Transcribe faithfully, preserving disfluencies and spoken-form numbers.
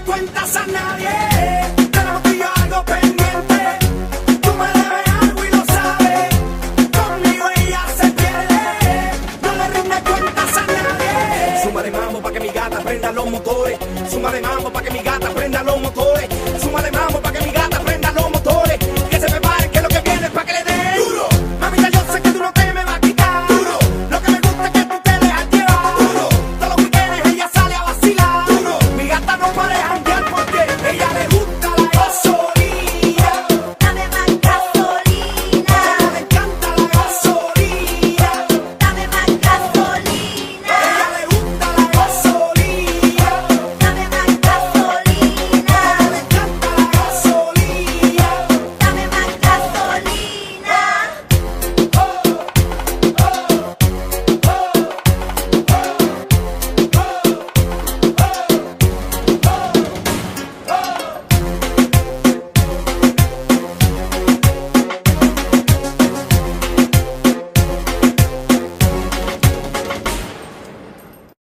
cuentas a nadie. Tenemos tú y yo algo pendiente. Tú me debes algo y lo sabes. Conmigo ella se pierde. No le rinde cuentas a nadie. Súmale mambo pa' que mi gata prenda los motores. Súmale mambo pa' que mi gata prenda los motores. Súmale mambo pa' que